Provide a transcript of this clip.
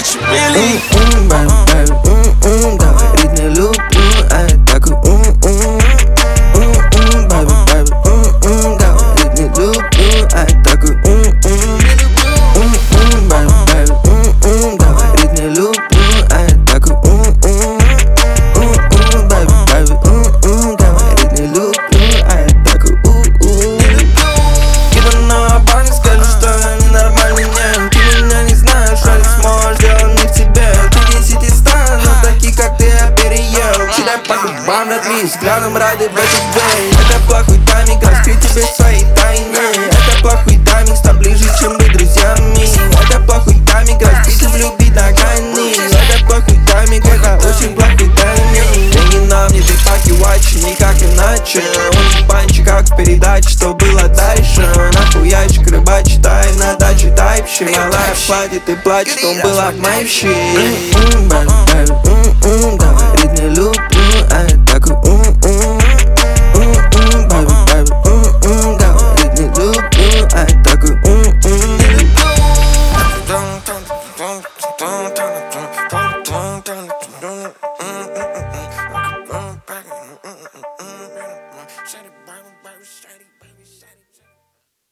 what you really. Baby, говорит не люблю, а я такой baby, говорит не люблю, а я такой baby, говорит не люблю, а я такой baby, говорит не люблю, а я такой Иду на парни, скажу, что я ненормальный, нет. Ты меня не знаешь, а не сможешь делать не в тебе. Ты 10 из 100, но такие, как ты, я переел. Читай по губам, надли взглядом ради в эту дверь. Это плохой тайминг, раскрыть тебе свои тайны. Это плохой тайминг, стать ближе, чем быть друзьями. Это плохой тайминг, раскрыть и влюбить ногами. Это плохой тайминг, это очень плохой тайминг. Деньги на мне, ты пакивач, никак иначе. Он панчи, как в передаче, что было дальше. Нахуй ящик, рыба, читай на даче тайпщик. Малая в платье, ты плачешь, что была в моей щи. Говорит не люблю, а я такой